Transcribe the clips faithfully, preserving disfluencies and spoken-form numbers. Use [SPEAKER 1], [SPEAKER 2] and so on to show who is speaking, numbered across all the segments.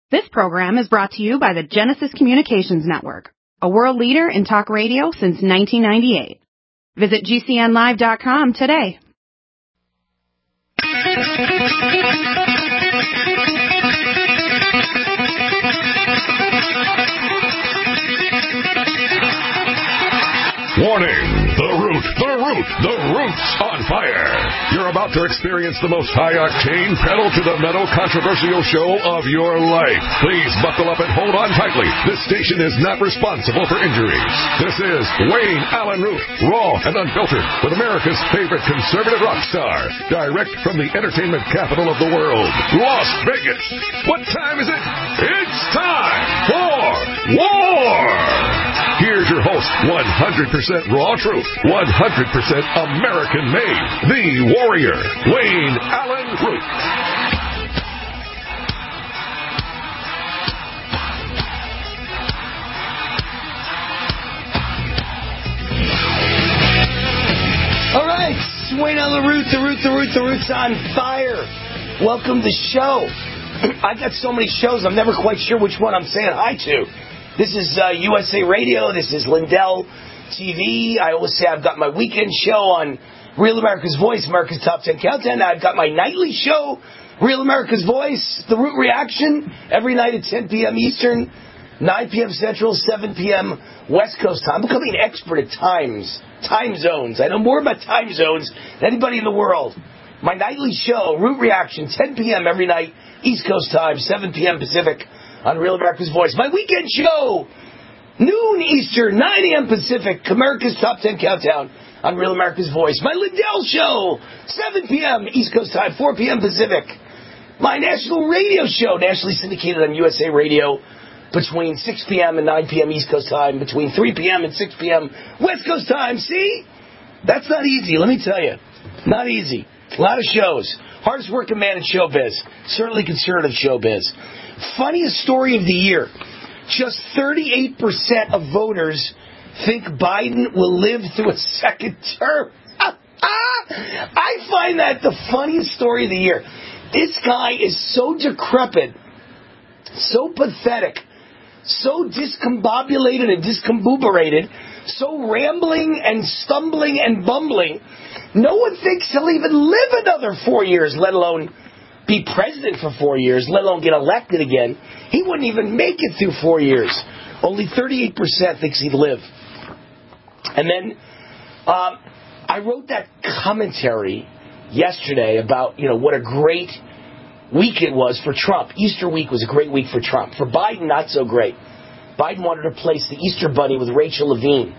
[SPEAKER 1] This program is brought to you by the Genesis Communications Network, a world leader in talk radio since nineteen ninety-eight. Visit G C N live dot com today.
[SPEAKER 2] Warning! The Root, the Root, the Root's on fire! You're about to experience the most high-octane, pedal-to-the-metal controversial show of your life. Please buckle up and hold on tightly. This station is not responsible for injuries. This is Wayne Allen Root, raw and unfiltered, with America's favorite conservative rock star, direct from the entertainment capital of the world, Las Vegas. What time is it? It's time for war! Here's your host, one hundred percent raw truth, one hundred percent American made, the warrior, Wayne Allen Root.
[SPEAKER 3] All right, Wayne Allen Root, the Root, the Root, the Root's on fire. Welcome to the show. I got so many shows, I'm never quite sure which one I'm saying hi to. This is uh, U S A Radio. This is Lindell T V. I always say I've got my weekend show on Real America's Voice, America's Top ten Countdown. I've got my nightly show, Real America's Voice, The Root Reaction, every night at ten p.m. Eastern, nine p.m. Central, seven p.m. West Coast time. I'm becoming an expert at times, time zones. I know more about time zones than anybody in the world. My nightly show, Root Reaction, ten p.m. every night, East Coast time, seven p.m. Pacific, on Real America's Voice. My weekend show, noon Eastern, nine a.m. Pacific, America's Top ten Countdown on Real America's Voice. My Lindell show, seven p.m. East Coast time, four p.m. Pacific. My national radio show, nationally syndicated on U S A Radio, between six p.m. and nine p.m. East Coast time, between three p.m. and six p.m. West Coast time. See? That's not easy, let me tell you. Not easy. A lot of shows. Hardest working man in showbiz. Certainly conservative showbiz. Funniest story of the year. Just thirty-eight percent of voters think Biden will live through a second term. I find that the funniest story of the year. This guy is so decrepit, so pathetic, so discombobulated and discombobulated, so rambling and stumbling and bumbling. No one thinks he'll even live another four years, let alone be president for four years, let alone get elected again. He wouldn't even make it through four years. Only thirty-eight percent thinks he'd live. And then um, I wrote that commentary yesterday about, you know, what a great week it was for Trump. Easter week was a great week for Trump. For Biden, not so great. Biden wanted to replace the Easter bunny with Rachel Levine.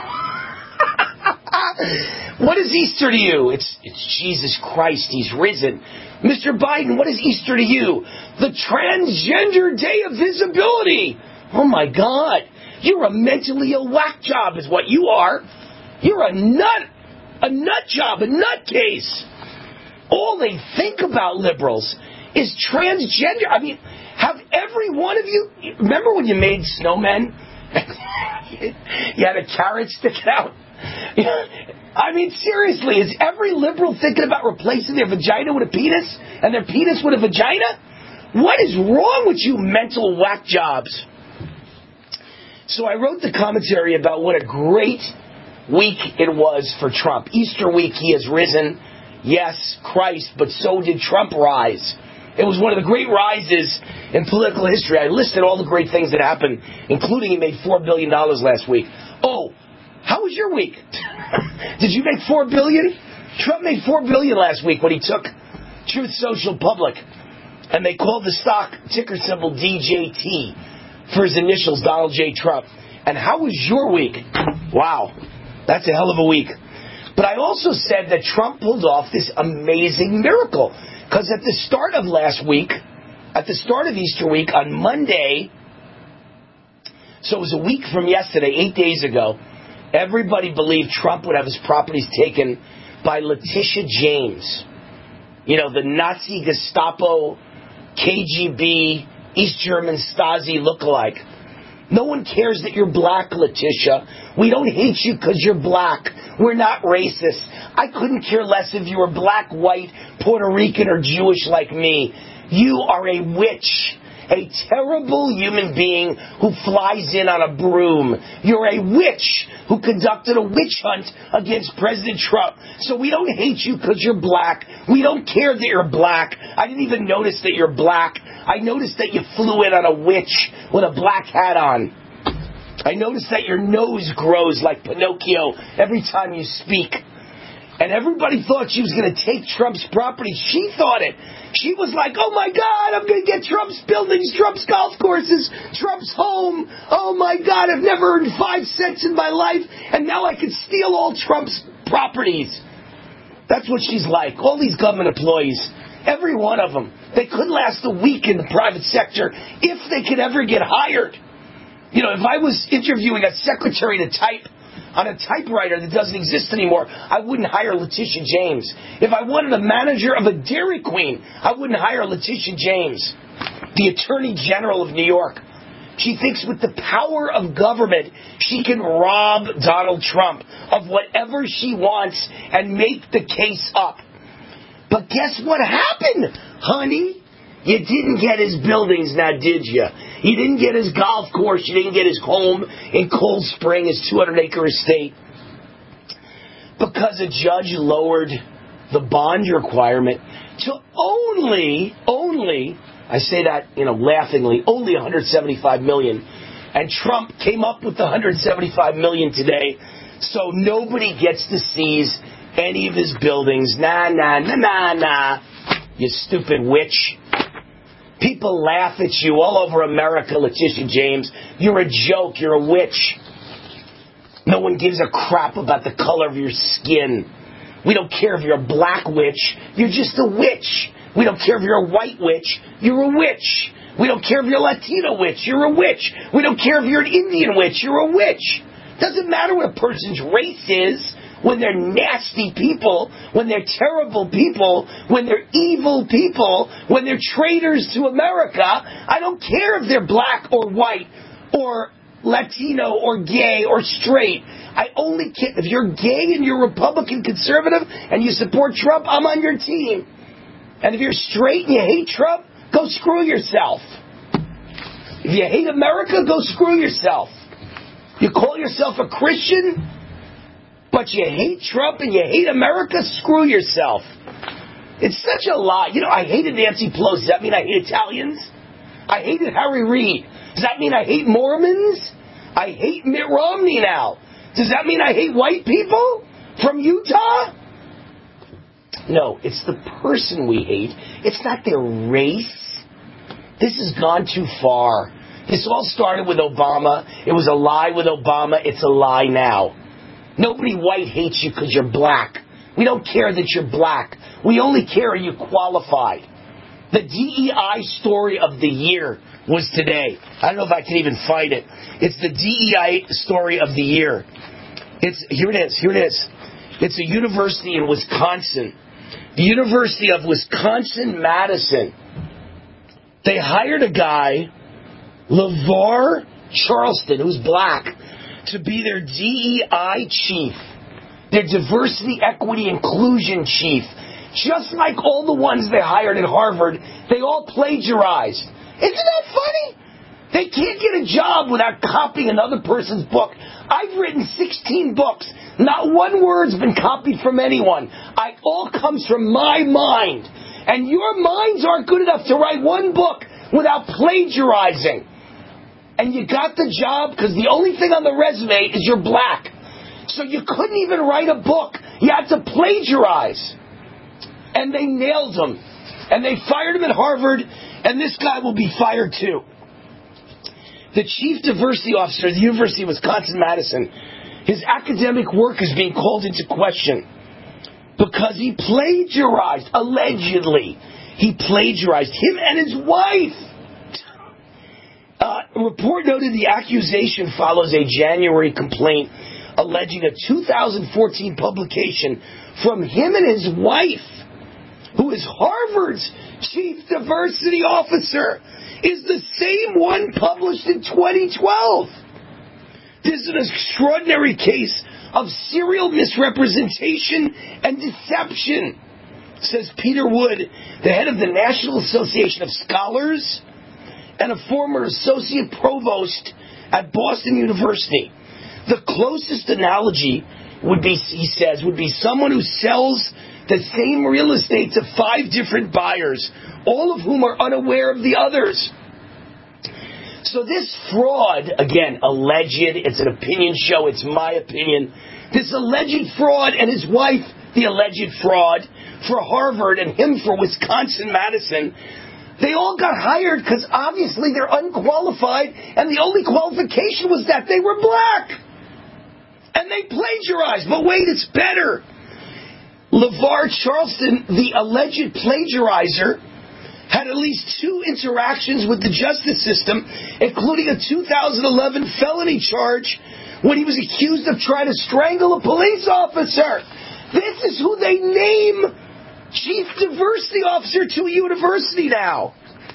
[SPEAKER 3] What is Easter to you? It's, it's Jesus Christ. He's risen. Mister Biden, what is Easter to you? The transgender day of visibility. Oh, my God. You're a mentally ill whack job is what you are. You're a nut, a nut job, a nutcase. All they think about, liberals, is transgender. I mean, have every one of you... Remember when you made snowmen? You had a carrot sticking out? I mean, seriously, is every liberal thinking about replacing their vagina with a penis and their penis with a vagina? What is wrong with you mental whack jobs? So I wrote the commentary about what a great week it was for Trump. Easter week, he has risen. Yes, Christ, but so did Trump rise. It was one of the great rises in political history. I listed all the great things that happened, including he made four billion dollars last week. Oh, how was your week? Did you make four billion dollars? Trump made four billion dollars last week when he took Truth Social public. And they called the stock ticker symbol D J T for his initials, Donald J. Trump. And how was your week? Wow, that's a hell of a week. But I also said that Trump pulled off this amazing miracle. Because at the start of last week, at the start of Easter week, on Monday, so it was a week from yesterday, eight days ago, everybody believed Trump would have his properties taken by Letitia James. You know, the Nazi Gestapo, K G B, East German Stasi lookalike. No one cares that you're black, Letitia. We don't hate you because you're black. We're not racist. I couldn't care less if you were black, white, Puerto Rican, or Jewish like me. You are a witch. a terrible human being who flies in on a broom. You're a witch who conducted a witch hunt against President Trump. So we don't hate you because you're black. We don't care that you're black. I didn't even notice that you're black. I noticed that you flew in on a witch with a black hat on. I noticed that your nose grows like Pinocchio every time you speak. And everybody thought she was going to take Trump's property. She thought it. She was like, oh my God, I'm going to get Trump's buildings, Trump's golf courses, Trump's home. Oh my God, I've never earned five cents in my life, and now I can steal all Trump's properties. That's what she's like. All these government employees, every one of them, they could last a week in the private sector if they could ever get hired. You know, if I was interviewing a secretary to type on a typewriter that doesn't exist anymore, I wouldn't hire Letitia James. If I wanted a manager of a Dairy Queen, I wouldn't hire Letitia James, the Attorney General of New York. She thinks with the power of government, she can rob Donald Trump of whatever she wants and make the case up. But guess what happened, honey? You didn't get his buildings now, did you? You didn't get his golf course. You didn't get his home in Cold Spring, his two hundred acre estate. Because a judge lowered the bond requirement to only, only, I say that, you know, laughingly, only one hundred seventy-five million dollars. And Trump came up with the one hundred seventy-five million dollars today, so nobody gets to seize any of his buildings. Nah, nah, nah, nah, nah. You stupid witch. People laugh at you all over America, Letitia James. You're a joke. You're a witch. No one gives a crap about the color of your skin. We don't care if you're a black witch. You're just a witch. We don't care if you're a white witch. You're a witch. We don't care if you're a Latino witch. You're a witch. We don't care if you're an Indian witch. You're a witch. Doesn't matter what a person's race is. When they're nasty people, when they're terrible people, when they're evil people, when they're traitors to America, I don't care if they're black or white or Latino or gay or straight. I only care if you're gay and you're Republican conservative and you support Trump, I'm on your team. And if you're straight and you hate Trump, go screw yourself. If you hate America, go screw yourself. You call yourself a Christian, but you hate Trump and you hate America, screw yourself. It's such a lie. You know, I hated Nancy Pelosi. Does that mean I hate Italians? I hated Harry Reid. Does that mean I hate Mormons? I hate Mitt Romney now. Does that mean I hate white people from Utah? No, it's the person we hate. It's not their race. This has gone too far. This all started with Obama. It was a lie with Obama. It's a lie now. Nobody white hates you because you're black. We don't care that you're black. We only care are you qualified. The D E I story of the year was today. I don't know if I can even find it. It's the D E I story of the year. It's here it is. Here it is. It's a university in Wisconsin. The University of Wisconsin-Madison. They hired a guy, LeVar Charleston, who's black, to be their D E I chief, their diversity, equity, inclusion chief. Just like all the ones they hired at Harvard, they all plagiarized. Isn't that funny? They can't get a job without copying another person's book. I've written sixteen books. Not one word's been copied from anyone. I all comes from my mind. And your minds aren't good enough to write one book without plagiarizing. And you got the job because the only thing on the resume is you're black. So you couldn't even write a book. You had to plagiarize. And they nailed him. And they fired him at Harvard, and this guy will be fired too. The chief diversity officer of the University of Wisconsin-Madison, his academic work is being called into question because he plagiarized, allegedly. He plagiarized, him and his wife. Uh, a report noted the accusation follows a January complaint alleging a two thousand fourteen publication from him and his wife, who is Harvard's chief diversity officer, is the same one published in twenty twelve. This is an extraordinary case of serial misrepresentation and deception, says Peter Wood, the head of the National Association of Scholars and a former associate provost at Boston University. The closest analogy would be, he says, would be someone who sells the same real estate to five different buyers, all of whom are unaware of the others. So this fraud, again, alleged, it's an opinion show, it's my opinion, this alleged fraud and his wife, the alleged fraud for Harvard and him for Wisconsin-Madison, they all got hired because obviously they're unqualified and the only qualification was that they were black. And they plagiarized. But wait, it's better. LeVar Charleston, the alleged plagiarizer, had at least two interactions with the justice system, including a two thousand eleven felony charge when he was accused of trying to strangle a police officer. This is who they name chief diversity officer to a university now.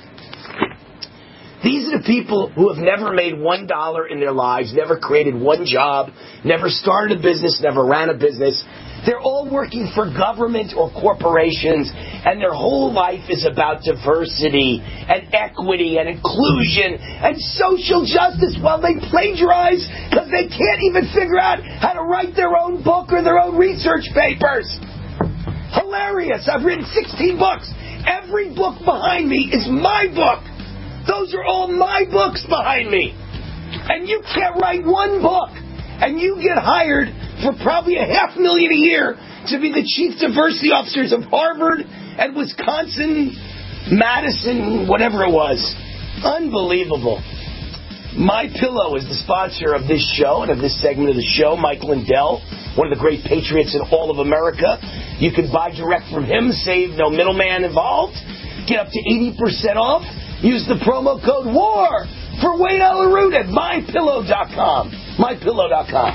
[SPEAKER 3] These are the people who have never made one dollar in their lives, never created one job, never started a business, never ran a business. They're all working for government or corporations, and their whole life is about diversity and equity and inclusion and social justice while they plagiarize because they can't even figure out how to write their own book or their own research papers. Hilarious. I've written sixteen books. Every book behind me is my book. Those are all my books behind me. And you can't write one book. And you get hired for probably a half million a year to be the chief diversity officers of Harvard and Wisconsin, Madison, whatever it was. Unbelievable. My Pillow is the sponsor of this show and of this segment of the show. Mike Lindell, one of the great patriots in all of America. You can buy direct from him, save no middleman involved. Get up to eighty percent off. Use the promo code WAR for Wayne Allyn Root at my pillow dot com. my pillow dot com.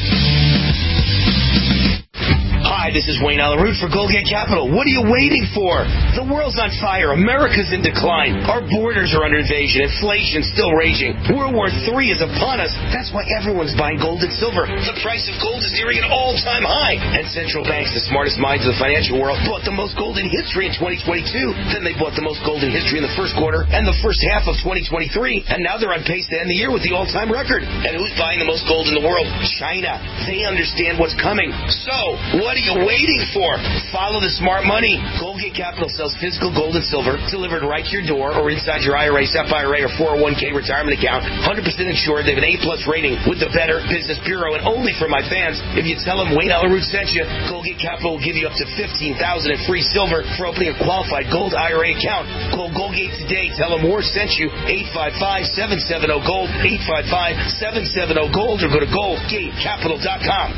[SPEAKER 3] Hi, this is Wayne Allyn Root for Goldgate Capital. What are you waiting for? The world's on fire. America's in decline. Our borders are under invasion. Inflation's still raging. World War Three is upon us. That's why everyone's buying gold and silver. The price of gold is nearing an all-time high. And central banks, the smartest minds of the financial world, bought the most gold in history in twenty twenty-two. Then they bought the most gold in history in the first quarter and the first half of twenty twenty-three. And now they're on pace to end the year with the all-time record. And who's buying the most gold in the world? China. They understand what's coming. So, what are you waiting for? Follow the smart money. Goldgate Capital sells physical gold and silver delivered right to your door or inside your I R A, S E P I R A, or four oh one k retirement account. one hundred percent insured. They have an A-plus rating with the Better Business Bureau. And only for my fans, if you tell them Wayne Allyn Root sent you, Goldgate Capital will give you up to fifteen thousand dollars in free silver for opening a qualified gold I R A account. Call Goldgate today. Tell them War sent you. eight five five, seven seven zero, GOLD. eight five five, seven seven zero, GOLD or go to goldgate capital dot com.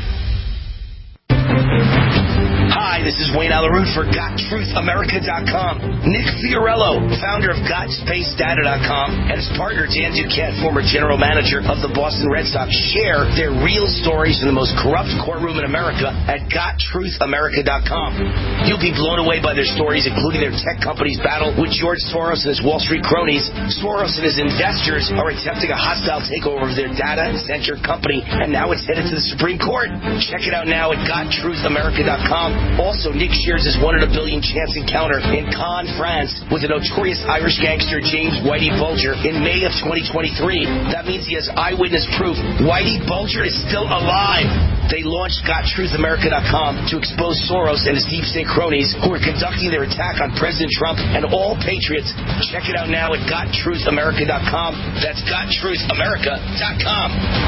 [SPEAKER 3] Hi, this is Wayne Allyn Root for got truth america dot com. Nick Fiorello, founder of got space data dot com, and his partner Dan Duquette, former general manager of the Boston Red Sox, share their real stories in the most corrupt courtroom in America at got truth america dot com. You'll be blown away by their stories, including their tech company's battle with George Soros and his Wall Street cronies. Soros and his investors are attempting a hostile takeover of their data-centric company, and now it's headed to the Supreme Court. Check it out now at got truth america dot com. Also, Nick shares his one in a billion chance encounter in Cannes, France, with the notorious Irish gangster James Whitey Bulger in May of twenty twenty-three. That means he has eyewitness proof Whitey Bulger is still alive. They launched got truth america dot com to expose Soros and his deep state cronies who are conducting their attack on President Trump and all patriots. Check it out now at got truth america dot com. That's got truth america dot com.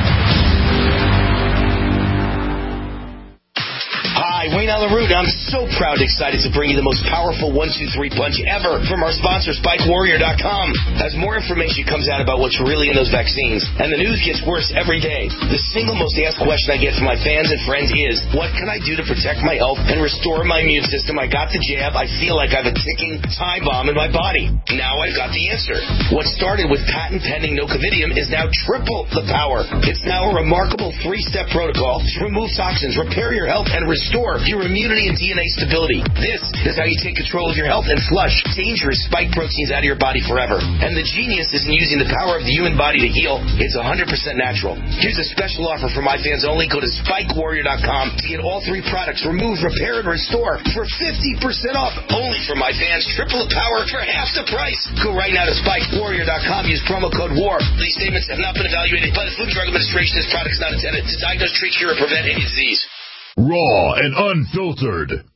[SPEAKER 3] Hi, Wayne Allyn Root. I'm so proud and excited to bring you the most powerful one two three punch ever from our sponsor, Spike Warrior dot com. As more information comes out about what's really in those vaccines, and the news gets worse every day, the single most asked question I get from my fans and friends is, what can I do to protect my health and restore my immune system? I got the jab. I feel like I have a ticking time bomb in my body. Now I've got the answer. What started with patent-pending nocovidium is now triple the power. It's now a remarkable three-step protocol to remove toxins, repair your health, and restore restore your immunity and D N A stability. This is how you take control of your health and flush dangerous spike proteins out of your body forever. And the genius isn't using the power of the human body to heal. It's one hundred percent natural. Here's a special offer for my fans only. Go to spike warrior dot com to get all three products, remove, repair, and restore for fifty percent off. Only for my fans. Triple the power for half the price. Go right now to spike warrior dot com. Use promo code WAR. These statements have not been evaluated by the Food and Drug Administration. This product is not intended to diagnose, treat, cure, or prevent any disease.
[SPEAKER 2] Raw and unfiltered.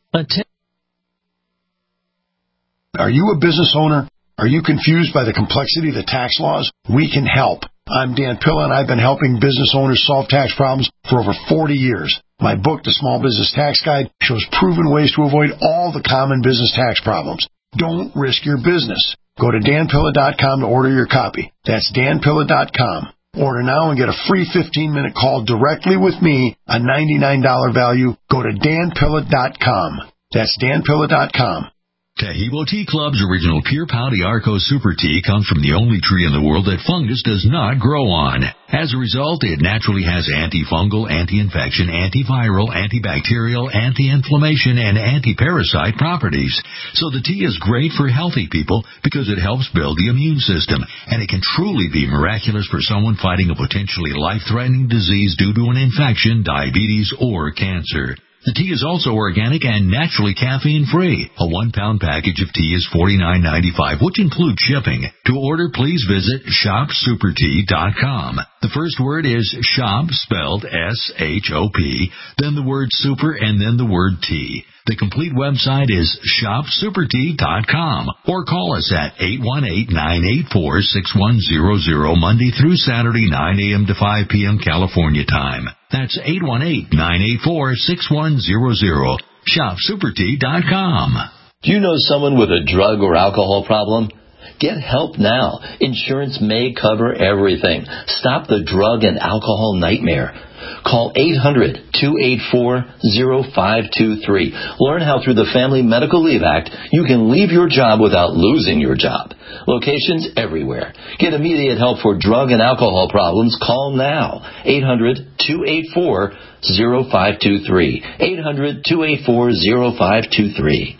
[SPEAKER 4] Are you a business owner? Are you confused by the complexity of the tax laws? We can help. I'm Dan Pilla, and I've been helping business owners solve tax problems for over forty years. My book, The Small Business Tax Guide, shows proven ways to avoid all the common business tax problems. Don't risk your business. Go to dan pilla dot com to order your copy. That's dan pilla dot com. Order now and get a free fifteen-minute call directly with me, a ninety-nine dollars value. Go to dan pilla dot com. That's dan pilla dot com.
[SPEAKER 5] Tahibo Tea Club's original Pure Pau d'Arco Super Tea comes from the only tree in the world that fungus does not grow on. As a result, it naturally has antifungal, anti-infection, antiviral, antibacterial, anti-inflammation, and anti-parasite properties. So the tea is great for healthy people because it helps build the immune system, and it can truly be miraculous for someone fighting a potentially life-threatening disease due to an infection, diabetes, or cancer. The tea is also organic and naturally caffeine-free. A one-pound package of tea is forty-nine ninety-five, which includes shipping. To order, please visit shop super tea dot com. The first word is shop, spelled S H O P, then the word super, and then the word tea. The complete website is shop super tea dot com, or call us at eight one eight, nine eight four, six one zero zero Monday through Saturday, nine a.m. to five p.m. California time. That's eight one eight, nine eight four, six one zero zero. shop super tea dot com.
[SPEAKER 6] Do you know someone with a drug or alcohol problem? Get help now. Insurance may cover everything. Stop the drug and alcohol nightmare. Call eight hundred, two eight four, zero five two three. Learn how through the Family Medical Leave Act you can leave your job without losing your job. Locations everywhere. Get immediate help for drug and alcohol problems. Call now. eight hundred, two eight four, zero five two three. eight hundred, two eight four, zero five two three.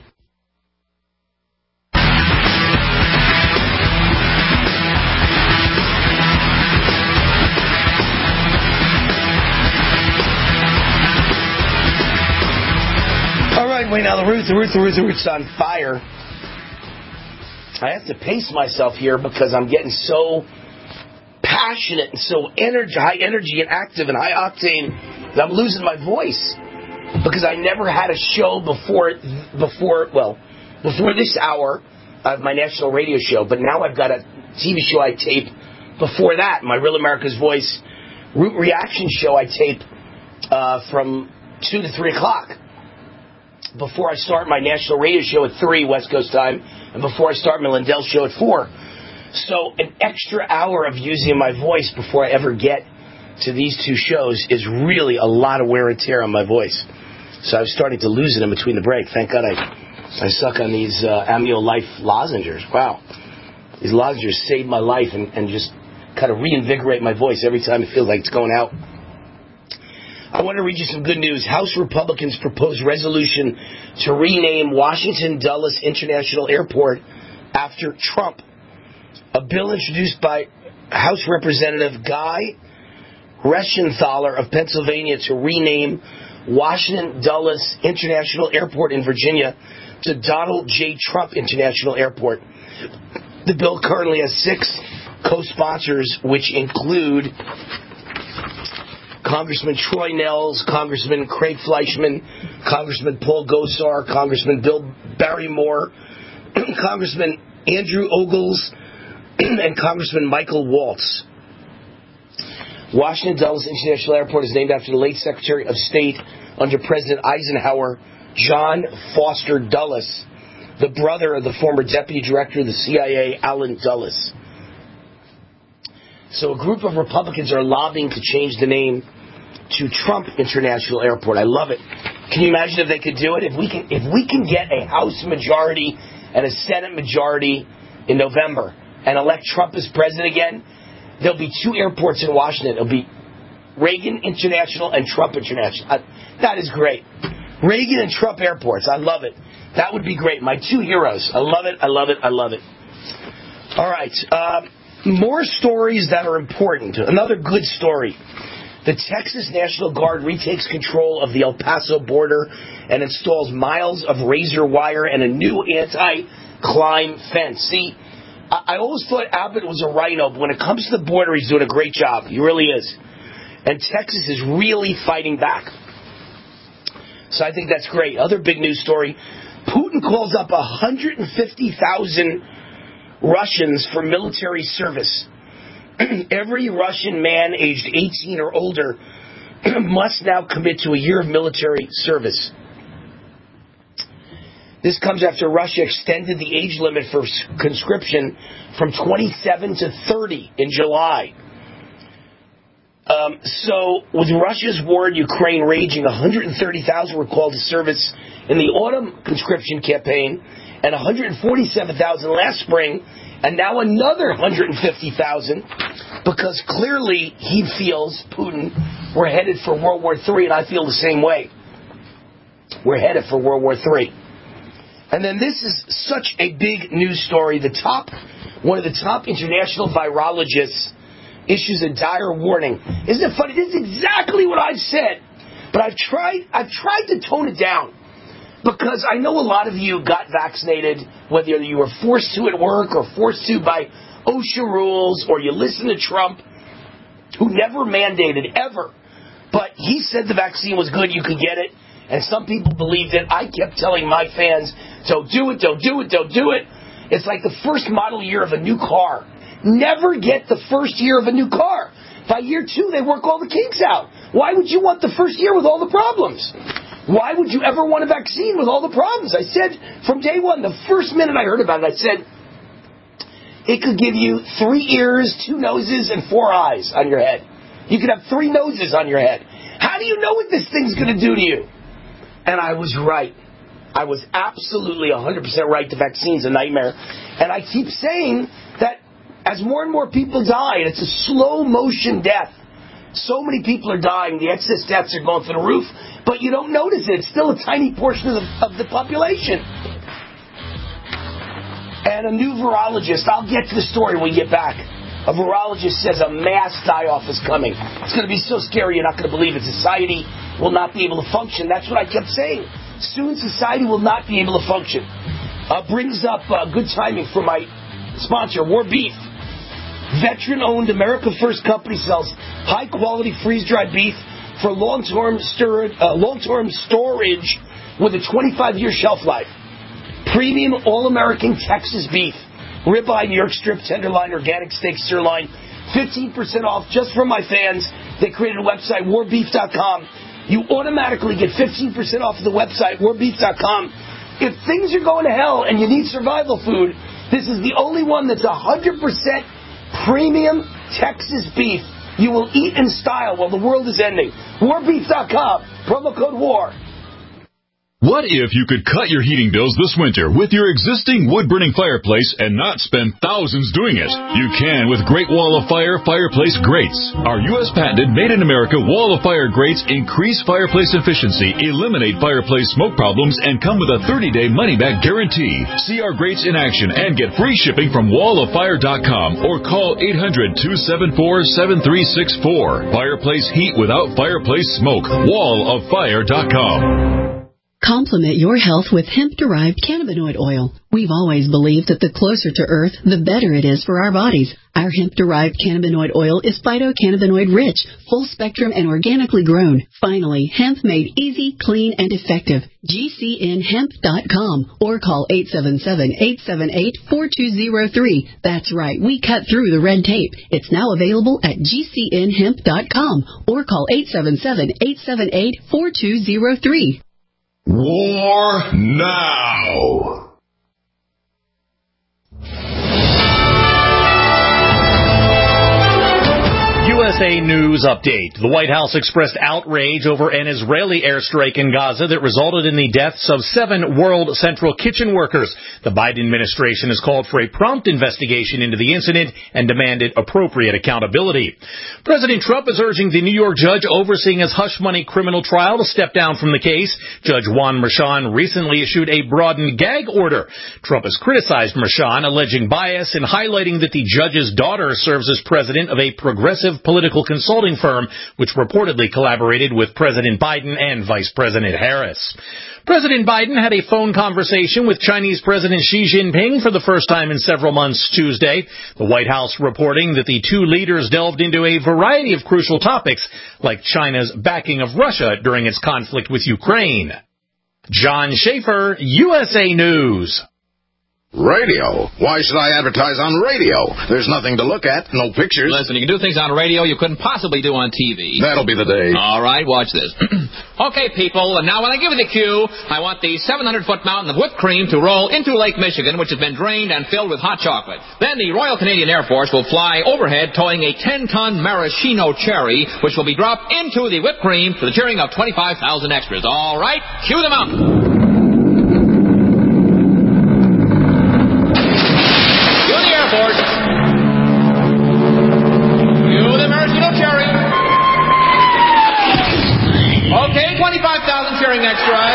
[SPEAKER 3] Wait, now the Ruth, the Ruth, the Ruth, the Ruth's on fire. I have to pace myself here because I'm getting so passionate and so energy, high energy and active and high octane that I'm losing my voice because I never had a show before, before well, before this hour of my national radio show, but now I've got a T V show I tape before that, my Real America's Voice Root Reaction show I tape uh, from two to three o'clock. Before I start my national radio show at three West Coast time, and before I start my Lindell show at four. So an extra hour of using my voice before I ever get to these two shows is really a lot of wear and tear on my voice. So I was starting to lose it in between the break. Thank God I I suck on these uh, Amio Life lozenges. Wow. These lozenges saved my life and, and just kind of reinvigorate my voice every time it feels like it's going out. I want to read you some good news. House Republicans propose resolution to rename Washington Dulles International Airport after Trump. A bill introduced by House Representative Guy Reschenthaler of Pennsylvania to rename Washington Dulles International Airport in Virginia to Donald J. Trump International Airport. The bill currently has six co-sponsors, which include Congressman Troy Nehls, Congressman Craig Fleischman, Congressman Paul Gosar, Congressman Bill Barrymore, Congressman Andrew Ogles, and Congressman Michael Waltz. Washington Dulles International Airport is named after the late Secretary of State under President Eisenhower, John Foster Dulles, the brother of the former Deputy Director of the C I A, Allen Dulles. So a group of Republicans are lobbying to change the name to Trump International Airport. I love it. Can you imagine if they could do it? If we can, if we can get a House majority and a Senate majority in November and elect Trump as president again, there'll be two airports in Washington. It'll be Reagan International and Trump International. Uh, that is great. Reagan and Trump airports. I love it. That would be great. My two heroes. I love it. I love it. I love it. All right. Uh, more stories that are important. Another good story. The Texas National Guard retakes control of the El Paso border and installs miles of razor wire and a new anti-climb fence. See, I, I always thought Abbott was a rhino, but when it comes to the border, he's doing a great job. He really is. And Texas is really fighting back. So I think that's great. Other big news story. Putin calls up one hundred fifty thousand Russians for military service. Every Russian man aged eighteen or older must now commit to a year of military service. This comes after Russia extended the age limit for conscription from twenty-seven to thirty in July. Um, so, with Russia's war in Ukraine raging, one hundred thirty thousand were called to service in the autumn conscription campaign, and one hundred forty-seven thousand last spring, and now another one hundred fifty thousand, because clearly he feels, Putin, we're headed for World War Three, and I feel the same way. We're headed for World War Three. And then this is such a big news story. The top, one of the top international virologists issues a dire warning. Isn't it funny? This is exactly what I've said, but I've tried. I've tried to tone it down because I know a lot of you got vaccinated, whether you were forced to at work or forced to by OSHA rules, or you listen to Trump, who never mandated ever, but he said the vaccine was good. You could get it, and some people believed it. I kept telling my fans, "Don't do it. Don't do it. Don't do it." It's like the first model year of a new car. Never get the first year of a new car. By year two, they work all the kinks out. Why would you want the first year with all the problems? Why would you ever want a vaccine with all the problems? I said from day one, the first minute I heard about it, I said, it could give you three ears, two noses, and four eyes on your head. You could have three noses on your head. How do you know what this thing's going to do to you? And I was right. I was absolutely one hundred percent right. The vaccine's a nightmare. And I keep saying that as more and more people die, and it's a slow motion death. So many people are dying. The excess deaths are going through the roof, but you don't notice it. It's still a tiny portion of the, of the population. And a new virologist, I'll get to the story when we get back. A virologist says a mass die-off is coming. It's going to be so scary you're not going to believe it. Society will not be able to function. That's what I kept saying. Soon society will not be able to function. Uh, brings up uh, good timing for my sponsor, War Beef. Veteran-owned America First company sells high-quality freeze-dried beef for long-term, stir, uh, long-term storage with a twenty-five year shelf life. Premium all-American Texas beef, ribeye, New York strip, tenderloin, organic steak, sirloin, fifteen percent off just from my fans. They created a website, war beef dot com. You automatically get fifteen percent off of the website, war beef dot com. If things are going to hell and you need survival food, this is the only one that's one hundred percent premium Texas beef you will eat in style while the world is ending. war beef dot com, promo code WAR.
[SPEAKER 7] What if you could cut your heating bills this winter with your existing wood-burning fireplace and not spend thousands doing it? You can with Great Wall of Fire Fireplace Grates. Our U S patented made-in-America Wall of Fire grates increase fireplace efficiency, eliminate fireplace smoke problems, and come with a thirty day money-back guarantee. See our grates in action and get free shipping from wall of fire dot com or call eight hundred, two seven four, seven three six four. Fireplace heat without fireplace smoke. wall of fire dot com.
[SPEAKER 8] Complement your health with hemp-derived cannabinoid oil. We've always believed that the closer to Earth, the better it is for our bodies. Our hemp-derived cannabinoid oil is phytocannabinoid-rich, full-spectrum, and organically grown. Finally, hemp made easy, clean, and effective. G C N hemp dot com or call eight seven seven, eight seven eight, four two zero three. That's right, we cut through the red tape. It's now available at G C N hemp dot com or call eight seven seven, eight seven eight, four two zero three.
[SPEAKER 2] War now.
[SPEAKER 9] U S A News Update. The White House expressed outrage over an Israeli airstrike in Gaza that resulted in the deaths of seven World Central Kitchen workers. The Biden administration has called for a prompt investigation into the incident and demanded appropriate accountability. President Trump is urging the New York judge overseeing his hush money criminal trial to step down from the case. Judge Juan Merchan recently issued a broadened gag order. Trump has criticized Merchan, alleging bias and highlighting that the judge's daughter serves as president of a progressive political consulting firm, which reportedly collaborated with President Biden and Vice President Harris. President Biden had a phone conversation with Chinese President Xi Jinping for the first time in several months Tuesday. The White House reporting that the two leaders delved into a variety of crucial topics, like China's backing of Russia during its conflict with Ukraine. John Schaefer, U S A News.
[SPEAKER 10] Radio? Why should I advertise on radio? There's nothing to look at, no pictures.
[SPEAKER 11] Listen, you can do things on radio you couldn't possibly do on T V.
[SPEAKER 10] That'll be the day.
[SPEAKER 11] All right, watch this. Okay, people, and now when I give you the cue, I want the seven hundred foot mountain of whipped cream to roll into Lake Michigan, which has been drained and filled with hot chocolate. Then the Royal Canadian Air Force will fly overhead towing a ten ton maraschino cherry, which will be dropped into the whipped cream to the cheering of twenty-five thousand extras. All right, cue the mountain. twenty-five thousand cheering extras.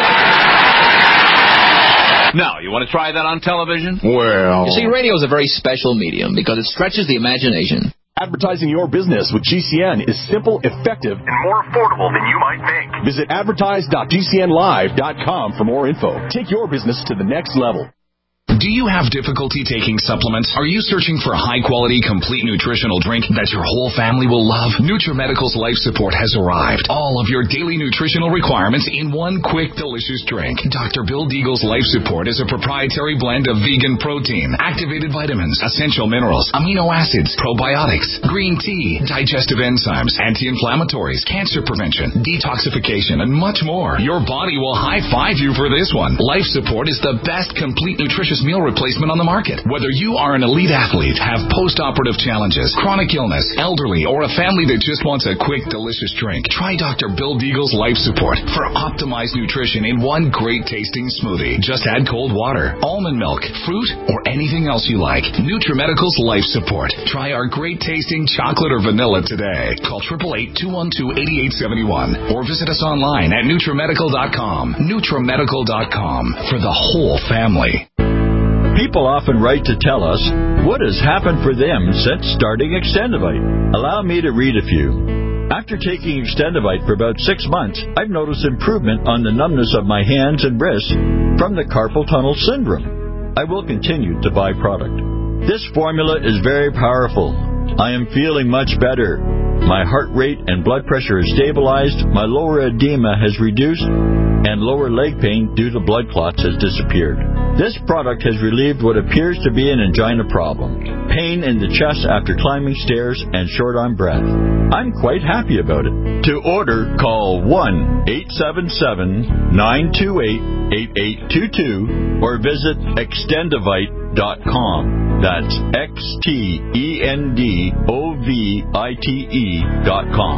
[SPEAKER 12] Now, you want to try that on television?
[SPEAKER 10] Well...
[SPEAKER 11] You see, radio is a very special medium because it stretches the imagination.
[SPEAKER 13] Advertising your business with G C N is simple, effective, and more affordable than you might think. Visit advertise dot G C N live dot com for more info. Take your business to the next level.
[SPEAKER 14] Do you have difficulty taking supplements? Are you searching for a high-quality, complete nutritional drink that your whole family will love? NutriMedical's Life Support has arrived. All of your daily nutritional requirements in one quick, delicious drink. Doctor Bill Deagle's Life Support is a proprietary blend of vegan protein, activated vitamins, essential minerals, amino acids, probiotics, green tea, digestive enzymes, anti-inflammatories, cancer prevention, detoxification, and much more. Your body will high-five you for this one. Life Support is the best complete nutritious meal replacement on the market. Whether you are an elite athlete, have post-operative challenges, chronic illness, elderly, or a family that just wants a quick, delicious drink, try Doctor Bill Deagle's Life Support for optimized nutrition in one great-tasting smoothie. Just add cold water, almond milk, fruit, or anything else you like. NutriMedical's Life Support. Try our great-tasting chocolate or vanilla today. Call eight eight eight, two one two, eight eight seven one or visit us online at NutriMedical dot com. NutriMedical dot com for the whole family.
[SPEAKER 15] People often write to tell us what has happened for them since starting Extendivite. Allow me to read a few. After taking Extendivite for about six months, I've noticed improvement on the numbness of my hands and wrists from the carpal tunnel syndrome. I will continue to buy product. This formula is very powerful. I am feeling much better. My heart rate and blood pressure is stabilized, my lower edema has reduced, and lower leg pain due to blood clots has disappeared. This product has relieved what appears to be an angina problem, pain in the chest after climbing stairs, and short on breath. I'm quite happy about it. To order, call one eight seven seven, nine two eight, eight eight two two or visit extendivite dot com. That's X T E N D O V I T E dot com.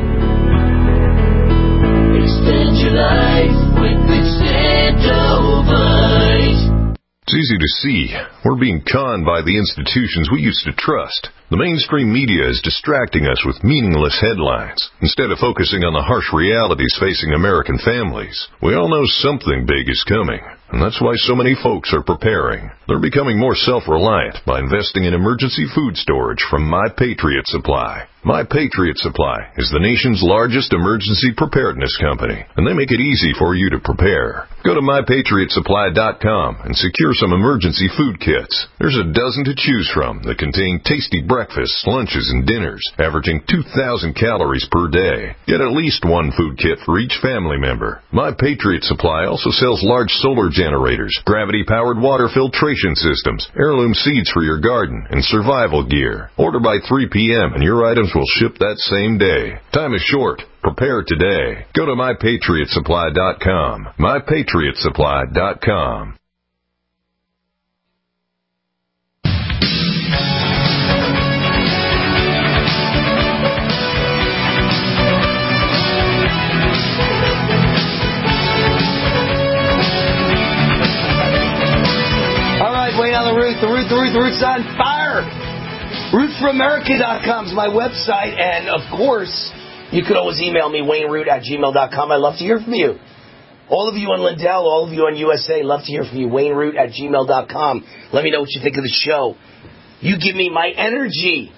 [SPEAKER 16] Extend your life with Extendivite.
[SPEAKER 2] It's easy to see. We're being conned by the institutions we used to trust. The mainstream media is distracting us with meaningless headlines instead of focusing on the harsh realities facing American families. We all know something big is coming, and that's why so many folks are preparing. They're becoming more self-reliant by investing in emergency food storage from My Patriot Supply. My Patriot Supply is the nation's largest emergency preparedness company, and they make it easy for you to prepare. Go to my patriot supply dot com and secure some emergency food kits. There's a dozen to choose from that contain tasty breakfasts, lunches, and dinners, averaging two thousand calories per day. Get at least one food kit for each family member. My Patriot Supply also sells large solar generators, gravity-powered water filtration systems, heirloom seeds for your garden, and survival gear. Order by three p.m. and your items will ship that same day. Time is short. Prepare today. Go to my patriot supply dot com. my patriot supply dot com.
[SPEAKER 3] Roots on Fire. root for america dot com is my website. And, of course, you could always email me, wayne root at gmail dot com. I'd love to hear from you. All of you on Lindell, all of you on U S A, love to hear from you. wayne root at gmail dot com. Let me know what you think of the show. You give me my energy.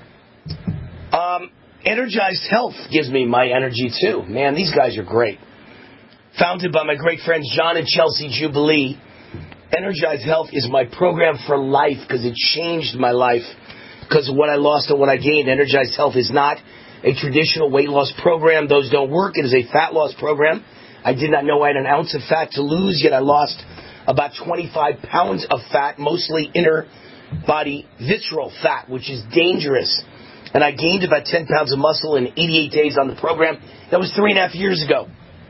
[SPEAKER 3] Um, Energized Health gives me my energy, too. Man, these guys are great. Founded by my great friends John and Chelsea Jubilee, Energized Health is my program for life because it changed my life because of what I lost and what I gained. Energized Health is not a traditional weight loss program. Those don't work. It is a fat loss program. I did not know I had an ounce of fat to lose, yet I lost about twenty-five pounds of fat, mostly inner body visceral fat, which is dangerous. And I gained about ten pounds of muscle in eighty-eight days on the program. That was three and a half years ago.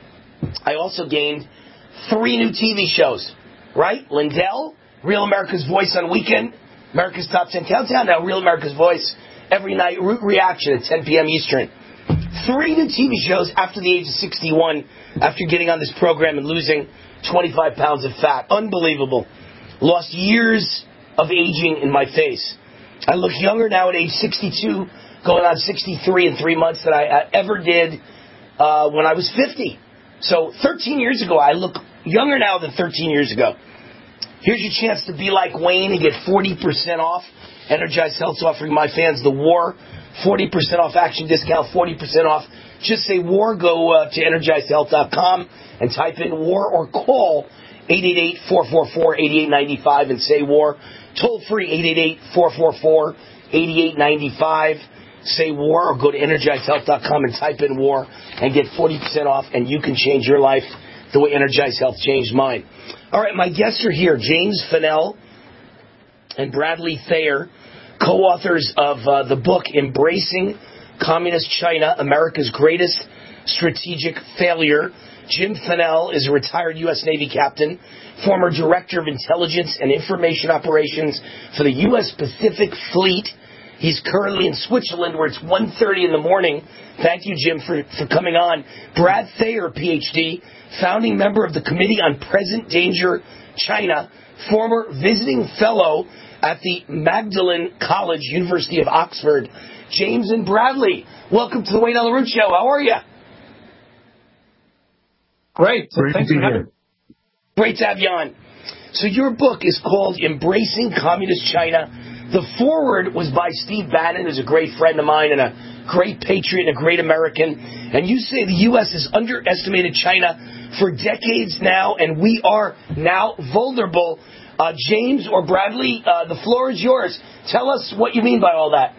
[SPEAKER 3] I also gained three new T V shows, right? Lindell, Real America's Voice on weekend, America's Top ten Countdown, now Real America's Voice every night, Root Reaction at ten p.m. Eastern. Three new T V shows after the age of sixty-one, after getting on this program and losing twenty-five pounds of fat. Unbelievable. Lost years of aging in my face. I look younger now at age sixty-two, going on sixty-three in three months than I uh, ever did uh, when I was fifty. So thirteen years ago, I look younger now than thirteen years ago. Here's your chance to be like Wayne and get forty percent off. Energized Health's offering my fans the War, forty percent off action discount, forty percent off. Just say War, go uh, to energized health dot com and type in War or call eight eight eight, four four four, eight eight nine five and say War. Toll free eight eight eight, four four four, eight eight nine five. Say War or go to energized health dot com and type in War and get forty percent off, and you can change your life the way Energized Health changed mine. All right, my guests are here. James Fennell and Bradley Thayer, co-authors of uh, the book Embracing Communist China, America's Greatest Strategic Failure. Jim Fennell is a retired U S Navy captain, former Director of Intelligence and Information Operations for the U S Pacific Fleet. He's currently in Switzerland where it's one thirty in the morning. Thank you, Jim, for, for coming on. Brad Thayer, P H D, founding member of the Committee on Present Danger China, former visiting fellow at the Magdalen College, University of Oxford. James and Bradley, welcome to the Wayne Allyn Root Show. How are you?
[SPEAKER 17] Great.
[SPEAKER 3] Great
[SPEAKER 17] Thanks
[SPEAKER 3] to be
[SPEAKER 17] for having
[SPEAKER 3] here. Great to have you on. So your book is called Embracing Communist China. The foreword was by Steve Bannon, who's a great friend of mine and a great patriot and a great American. And you say the U S has underestimated China for decades now, and we are now vulnerable. Uh, James or Bradley, uh, the floor is yours. Tell us what you mean by all that.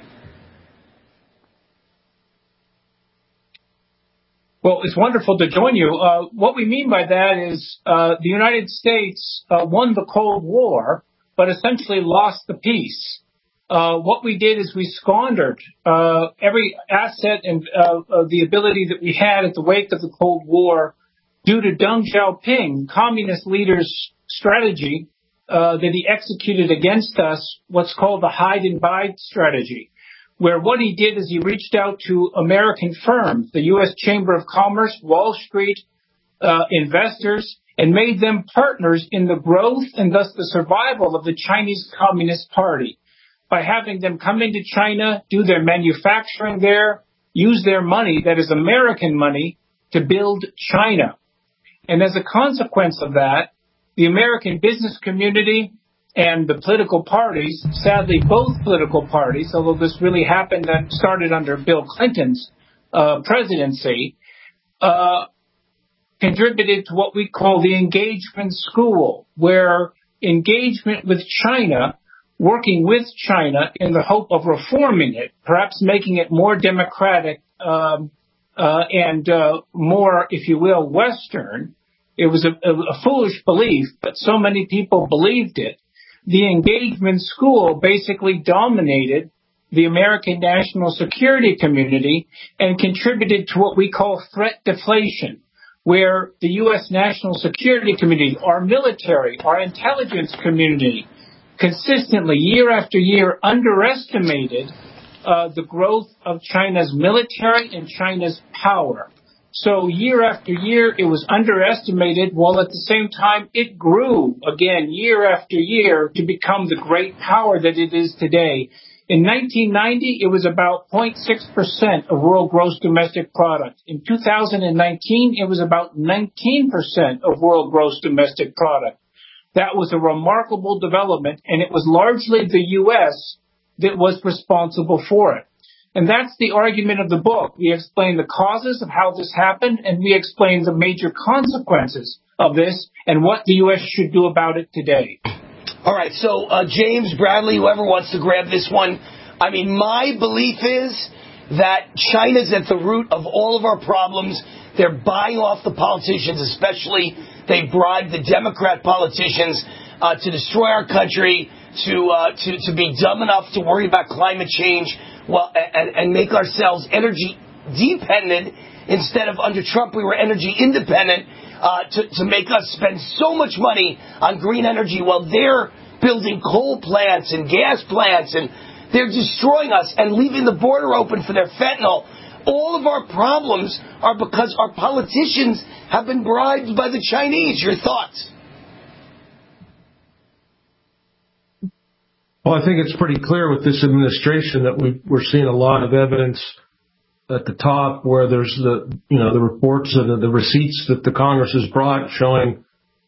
[SPEAKER 17] Well, it's wonderful to join you. Uh, what we mean by that is uh, the United States uh, won the Cold War, but essentially lost the peace. Uh, what we did is we squandered uh, every asset and uh, uh, the ability that we had at the wake of the Cold War due to Deng Xiaoping, communist leader's strategy uh, that he executed against us, what's called the hide and buy strategy, where what he did is he reached out to American firms, the U S Chamber of Commerce, Wall Street, uh, investors, and made them partners in the growth and thus the survival of the Chinese Communist Party by having them come into China, do their manufacturing there, use their money, that is American money, to build China. And as a consequence of that, the American business community and the political parties, sadly both political parties, although this really happened and started under Bill Clinton's uh, presidency, uh, contributed to what we call the engagement school, where engagement with China, working with China in the hope of reforming it, perhaps making it more democratic um, uh, and uh, more, if you will, Western. It was a, a, a foolish belief, but so many people believed it. The engagement school basically dominated the American national security community and contributed to what we call threat deflation, where the U S national security community, our military, our intelligence community, consistently, year after year, underestimated uh, the growth of China's military and China's power. So year after year, it was underestimated, while at the same time, it grew again year after year to become the great power that it is today. In nineteen ninety, it was about zero point six percent of world gross domestic product. In two thousand nineteen, it was about nineteen percent of world gross domestic product. That was a remarkable development, and it was largely the U S that was responsible for it. And that's the argument of the book. We explain the causes of how this happened, and we explain the major consequences of this and what the U S should do about it today.
[SPEAKER 3] All right, so uh, James, Bradley, whoever wants to grab this one. I mean, my belief is that China's at the root of all of our problems. They're buying off the politicians, especially they bribed the Democrat politicians uh, to destroy our country, to, uh, to to be dumb enough to worry about climate change, well, and, and make ourselves energy dependent instead of under Trump we were energy independent. Uh, to, to make us spend so much money on green energy while they're building coal plants and gas plants, and they're destroying us and leaving the border open for their fentanyl. All of our problems are because our politicians have been bribed by the Chinese. Your thoughts?
[SPEAKER 18] Well, I think it's pretty clear with this administration that we, we're seeing a lot of evidence at the top where there's the, you know, the reports of the, the receipts that the Congress has brought showing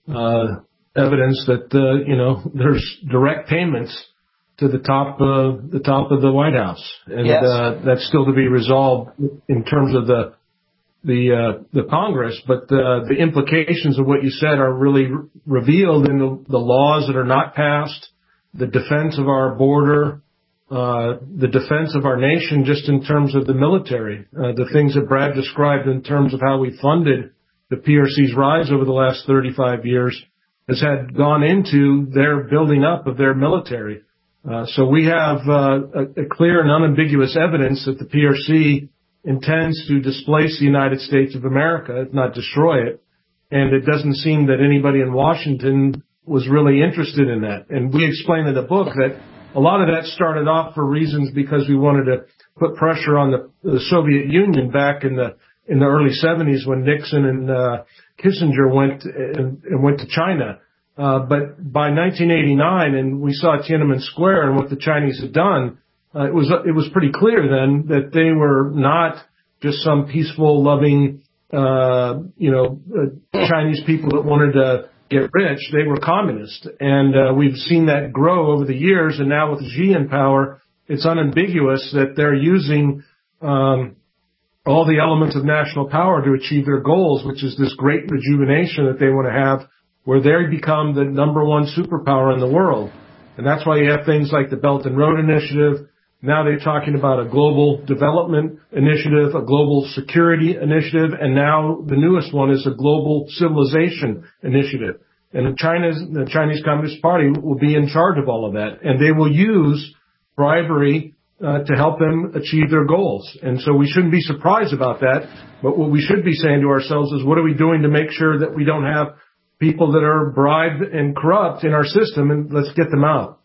[SPEAKER 18] uh, evidence that, uh, you know, there's direct payments to the top, uh, the top of the White House. And
[SPEAKER 3] yes.
[SPEAKER 18] uh, that's still to be resolved in terms of the, the, uh, the Congress. But uh, the implications of what you said are really re- revealed in the, the laws that are not passed, the defense of our border, Uh, the defense of our nation just in terms of the military, uh, the things that Brad described in terms of how we funded the P R C's rise over the last thirty-five years has had gone into their building up of their military. Uh, so we have uh, a, a clear and unambiguous evidence that the P R C intends to displace the United States of America, if not destroy it. And it doesn't seem that anybody in Washington was really interested in that. And we explain in the book that a lot of that started off for reasons because we wanted to put pressure on the, the Soviet Union back in the in the early seventies when Nixon and uh, Kissinger went and, and went to China. Uh, but by nineteen eighty-nine, and we saw Tiananmen Square and what the Chinese had done, uh, it was it was pretty clear then that they were not just some peaceful, loving, uh, you know, uh, Chinese people that wanted to get rich. They were communist, and uh, we've seen that grow over the years. And now with Xi in power, it's unambiguous that they're using um, all the elements of national power to achieve their goals, which is this great rejuvenation that they want to have, where they become the number one superpower in the world. And that's why you have things like the Belt and Road Initiative. Now they're talking about a global development initiative, a global security initiative, and now the newest one is a global civilization initiative. And China's, the Chinese Communist Party will be in charge of all of that, and they will use bribery uh, to help them achieve their goals. And so we shouldn't be surprised about that, but what we should be saying to ourselves is, what are we doing to make sure that we don't have people that are bribed and corrupt in our system, and let's get them out.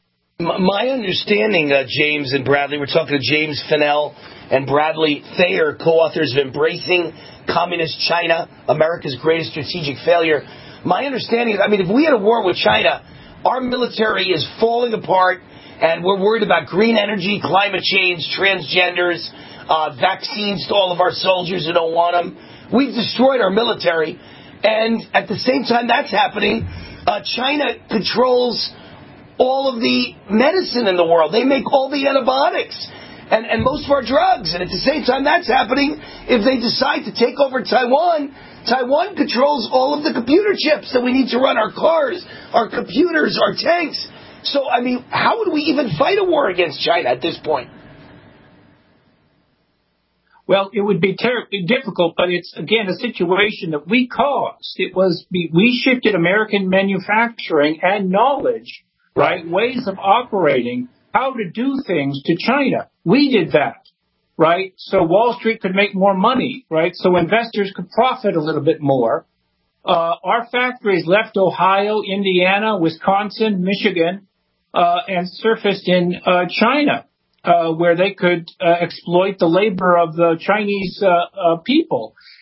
[SPEAKER 3] My understanding, uh, James and Bradley, we're talking to James Fennell and Bradley Thayer, co-authors of Embracing Communist China, America's Greatest Strategic Failure. My understanding is, I mean, if we had a war with China, our military is falling apart, and we're worried about green energy, climate change, transgenders, uh, vaccines to all of our soldiers who don't want them. We've destroyed our military, and at the same time that's happening, uh, China controls all of the medicine in the world. They make all the antibiotics and, and most of our drugs. And at the same time that's happening, if they decide to take over Taiwan, Taiwan controls all of the computer chips that we need to run our cars, our computers, our tanks. So, I mean, how would we even fight a war against China at this point?
[SPEAKER 17] Well, it would be terribly difficult, but it's, again, a situation that we caused. It was, we shifted American manufacturing and knowledge, right, ways of operating, how to do things to China. We did that, right? So Wall Street could make more money, right? So investors could profit a little bit more. Uh, our factories left Ohio, Indiana, Wisconsin, Michigan, uh, and surfaced in uh, China, uh, where they could uh, exploit the labor of the Chinese uh, uh, people.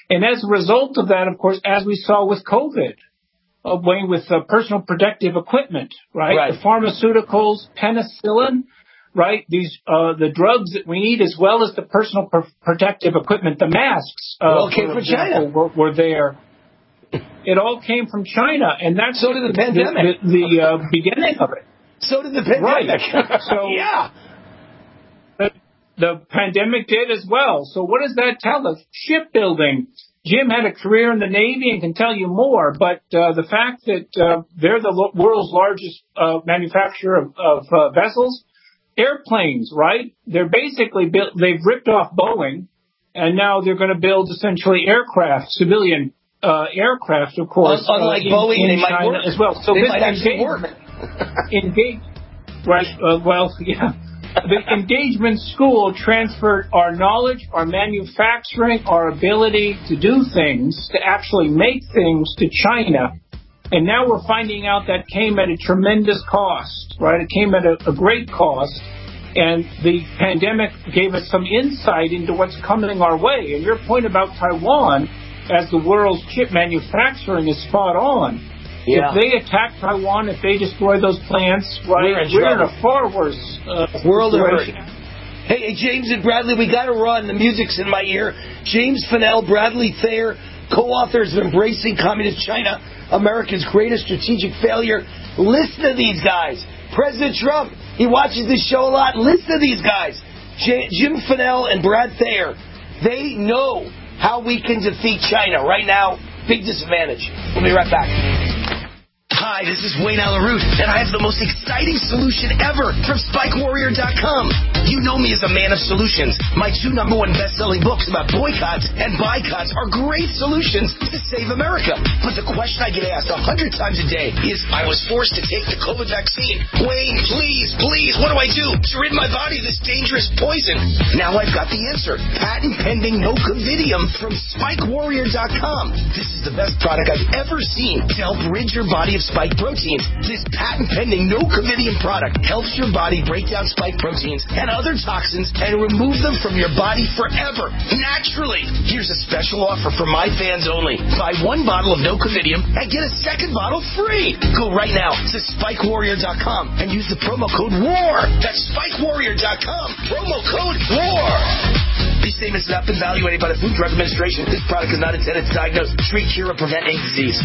[SPEAKER 17] And as a result of that, of course, as we saw with COVID, uh, Wayne, with uh, personal protective equipment, right?
[SPEAKER 3] right?
[SPEAKER 17] The pharmaceuticals, penicillin, right? These uh, the drugs that we need, as well as the personal pr- protective equipment, the masks. Uh,
[SPEAKER 3] all came from
[SPEAKER 17] example,
[SPEAKER 3] China.
[SPEAKER 17] Were, were there. It all came from China, and that's
[SPEAKER 3] so did the, the pandemic.
[SPEAKER 17] The, the, the uh, beginning of it.
[SPEAKER 3] So did the pandemic.
[SPEAKER 17] Right. So
[SPEAKER 3] yeah.
[SPEAKER 17] The, the pandemic did as well. So what does that tell us? Shipbuilding. Jim had a career in the Navy and can tell you more, but uh, the fact that uh, they're the lo- world's largest uh, manufacturer of, of uh, vessels, airplanes, right? They're basically built, they've ripped off Boeing, and now they're going to build essentially aircraft, civilian uh, aircraft, of course.
[SPEAKER 3] Unlike
[SPEAKER 17] uh, in,
[SPEAKER 3] Boeing,
[SPEAKER 17] in
[SPEAKER 3] they
[SPEAKER 17] China
[SPEAKER 3] might work
[SPEAKER 17] as well. So
[SPEAKER 3] they
[SPEAKER 17] this
[SPEAKER 3] might actually
[SPEAKER 17] engage-
[SPEAKER 3] work.
[SPEAKER 17] engage, right? Uh, well, yeah. The engagement school transferred our knowledge, our manufacturing, our ability to do things, to actually make things to China. And now we're finding out that came at a tremendous cost, right? It came at a, a great cost. And the pandemic gave us some insight into what's coming our way. And your point about Taiwan as the world's chip manufacturing is spot on.
[SPEAKER 3] Yeah.
[SPEAKER 17] If they attack Taiwan, if they destroy those plants, right,
[SPEAKER 3] we're in,
[SPEAKER 17] we're in a far worse uh,
[SPEAKER 3] world
[SPEAKER 17] situation.
[SPEAKER 3] Hey, hey, James and Bradley, we got to run. The music's in my ear. James Fennell, Bradley Thayer, co-authors of Embracing Communist China, America's Greatest Strategic Failure. Listen to these guys. President Trump, he watches this show a lot. Listen to these guys. J- Jim Fennell and Brad Thayer. They know how we can defeat China. Right now, big disadvantage. We'll be right back. Hi, this is Wayne Allyn Root, and I have the most exciting solution ever from Spike Warrior dot com. You know me as a man of solutions. My two number one best-selling books about boycotts and boycotts are great solutions to save America. But the question I get asked a hundred times a day is, I was forced to take the COVID vaccine. Wayne, please, please, what do I do to rid my body of this dangerous poison? Now I've got the answer. Patent-pending Nocovidium from Spike Warrior dot com. This is the best product I've ever seen to help rid your body of spike proteins. This patent-pending Nocovidium product helps your body break down spike proteins and other toxins and remove them from your body forever, naturally. Here's a special offer for my fans only. Buy one bottle of Nocovidium and get a second bottle free. Go right now to Spike Warrior dot com and use the promo code WAR. That's Spike Warrior dot com. Promo code WAR. These statements have not been evaluated by the Food and Drug Administration. This product is not intended to diagnose, treat, cure, or prevent any disease.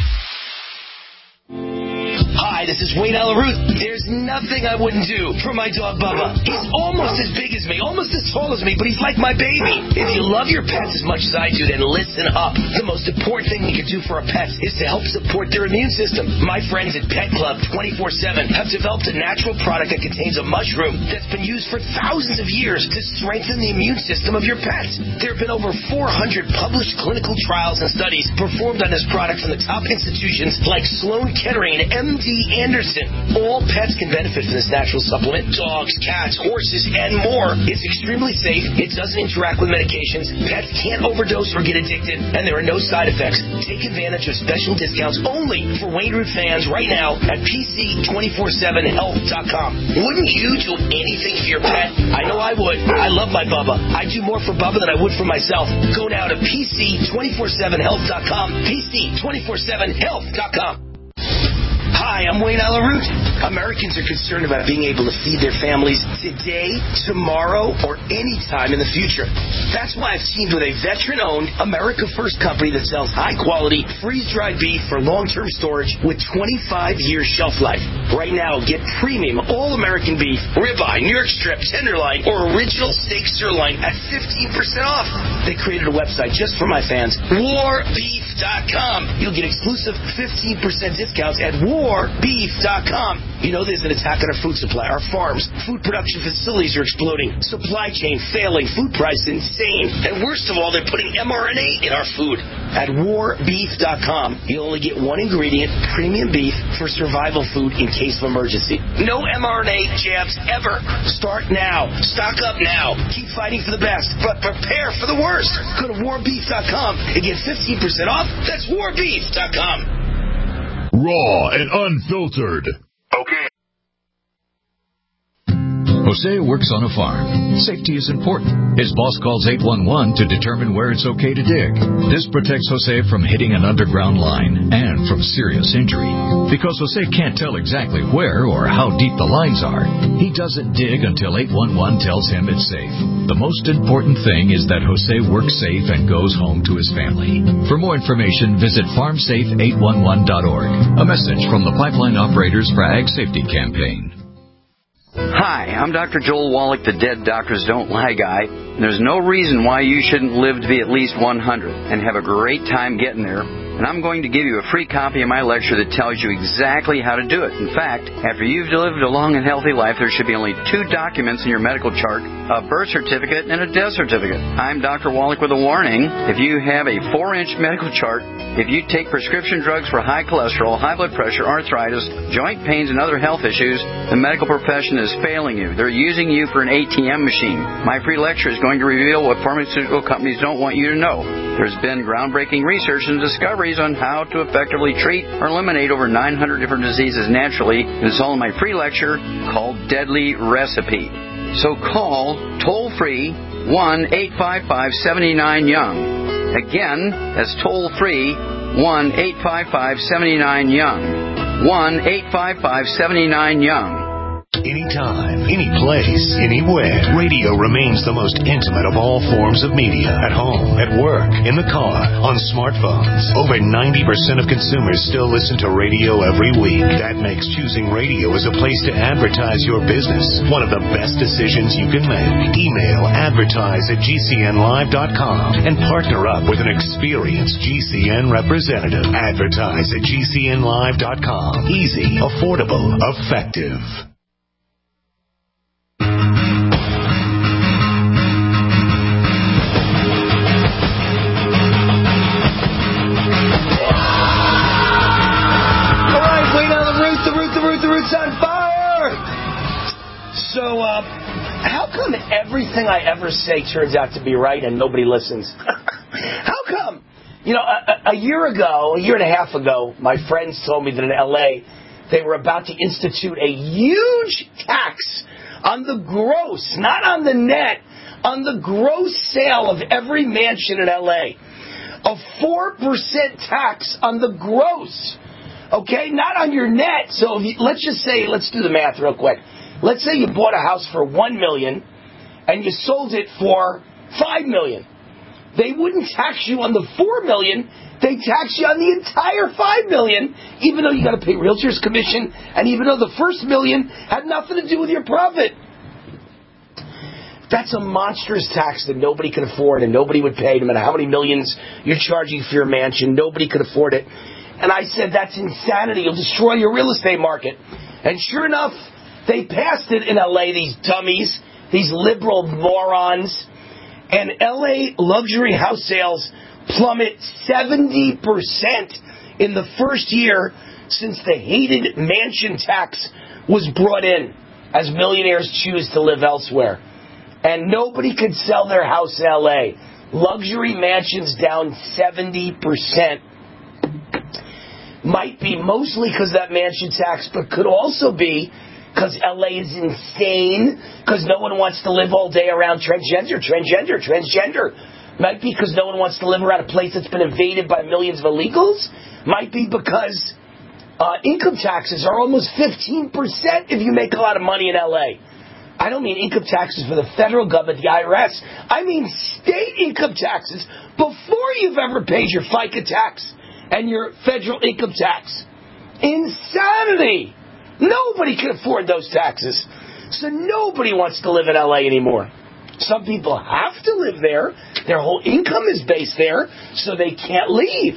[SPEAKER 3] Hi, this is Wayne Allyn Root. There's nothing I wouldn't do for my dog Bubba. He's almost as big as me, almost as tall as me, but he's like my baby. If you love your pets as much as I do, then listen up. The most important thing we can do for our pets is to help support their immune system. My friends at Pet Club twenty-four seven have developed a natural product that contains a mushroom that's been used for thousands of years to strengthen the immune system of your pets. There have been over four hundred published clinical trials and studies performed on this product from the top institutions like Sloan Kettering and M D Anderson. All pets can benefit from this natural supplement. Dogs, cats, horses, and more. It's extremely safe. It doesn't interact with medications. Pets can't overdose or get addicted, and there are no side effects. Take advantage of special discounts only for Wayne Root fans right now at P C two four seven health dot com. Wouldn't you do anything for your pet? I know I would. I love my Bubba. I do more for Bubba than I would for myself. Go now to P C two four seven health dot com. P C two four seven health dot com. Hi, I'm Wayne Allyn Root. Americans are concerned about being able to feed their families today, tomorrow, or any time in the future. That's why I've teamed with a veteran-owned, America-first company that sells high-quality, freeze-dried beef for long-term storage with twenty-five year shelf life. Right now, get premium all-American beef, ribeye, New York strip, tenderloin, or original steak sirloin at fifteen percent off. They created a website just for my fans, war beef dot com. You'll get exclusive fifteen percent discounts at war beef dot com. You know there's an attack on our food supply. Our farms, food production facilities are exploding. Supply chain failing. Food prices insane. And worst of all, they're putting M R N A in our food. At war beef dot com, you'll only get one ingredient, premium beef, for survival food in case of emergency. No M R N A jabs ever. Start now. Stock up now. Keep fighting for the best, but prepare for the worst. Go to war beef dot com and get fifteen percent off. That's war beef dot com.
[SPEAKER 2] Raw and unfiltered. Okay.
[SPEAKER 5] Jose works on a farm. Safety is important. His boss calls eight one one to determine where it's okay to dig. This protects Jose from hitting an underground line and from serious injury. Because Jose can't tell exactly where or how deep the lines are, he doesn't dig until eight one one tells him it's safe. The most important thing is that Jose works safe and goes home to his family. For more information, visit farm safe eight one one dot org. A message from the Pipeline Operators for Ag Safety Campaign.
[SPEAKER 19] Hi, I'm Doctor Joel Wallach, the Dead Doctors Don't Lie guy. There's no reason why you shouldn't live to be at least one hundred and have a great time getting there. And I'm going to give you a free copy of my lecture that tells you exactly how to do it. In fact, after you've lived a long and healthy life, there should be only two documents in your medical chart, a birth certificate and a death certificate. I'm Doctor Wallach with a warning. If you have a four-inch medical chart, if you take prescription drugs for high cholesterol, high blood pressure, arthritis, joint pains, and other health issues, the medical profession is failing you. They're using you for an A T M machine. My free lecture is going to reveal what pharmaceutical companies don't want you to know. There's been groundbreaking research and discoveries on how to effectively treat or eliminate over nine hundred different diseases naturally. It's all in my free lecture called Deadly Recipe. So call toll-free one eight five five, seven nine, young. Again, that's toll-free one eight five five, seven nine, young. one eight five five, seven nine, young.
[SPEAKER 20] Anytime, any place, anywhere, radio remains the most intimate of all forms of media. At home, at work, in the car, on smartphones. Over ninety percent of consumers still listen to radio every week. That makes choosing radio as a place to advertise your business one of the best decisions you can make. Email advertise at G C N live dot com and partner up with an experienced G C N representative. Advertise at G C N live dot com. Easy, affordable, effective.
[SPEAKER 3] On fire! So, uh, how come everything I ever say turns out to be right and nobody listens? How come? You know, a, a year ago, a year and a half ago, my friends told me that in L A they were about to institute a huge tax on the gross, not on the net, on the gross sale of every mansion in L A. A four percent tax on the gross. Okay, not on your net. So if you, let's just say, let's do the math real quick. Let's say you bought a house for one million dollars and you sold it for five million dollars. They wouldn't tax you on the four million dollars. They tax you on the entire five million dollars, even though you got to pay realtor's commission, and even though the first million had nothing to do with your profit. That's a monstrous tax that nobody can afford, and nobody would pay, no matter how many millions you're charging for your mansion. Nobody could afford it. And I said, that's insanity. You'll destroy your real estate market. And sure enough, they passed it in L A, these dummies, these liberal morons. And L A luxury house sales plummet seventy percent in the first year since the hated mansion tax was brought in, as millionaires choose to live elsewhere. And nobody could sell their house in L A. Luxury mansions down seventy percent. Might be mostly because of that mansion tax, but could also be because L A is insane, because no one wants to live all day around transgender, transgender, transgender. Might be because no one wants to live around a place that's been invaded by millions of illegals. Might be because uh, income taxes are almost fifteen percent if you make a lot of money in L A. I don't mean income taxes for the federal government, the I R S. I mean state income taxes before you've ever paid your FICA tax and your federal income tax. Insanity! Nobody can afford those taxes. So nobody wants to live in L A anymore. Some people have to live there. Their whole income is based there, so they can't leave.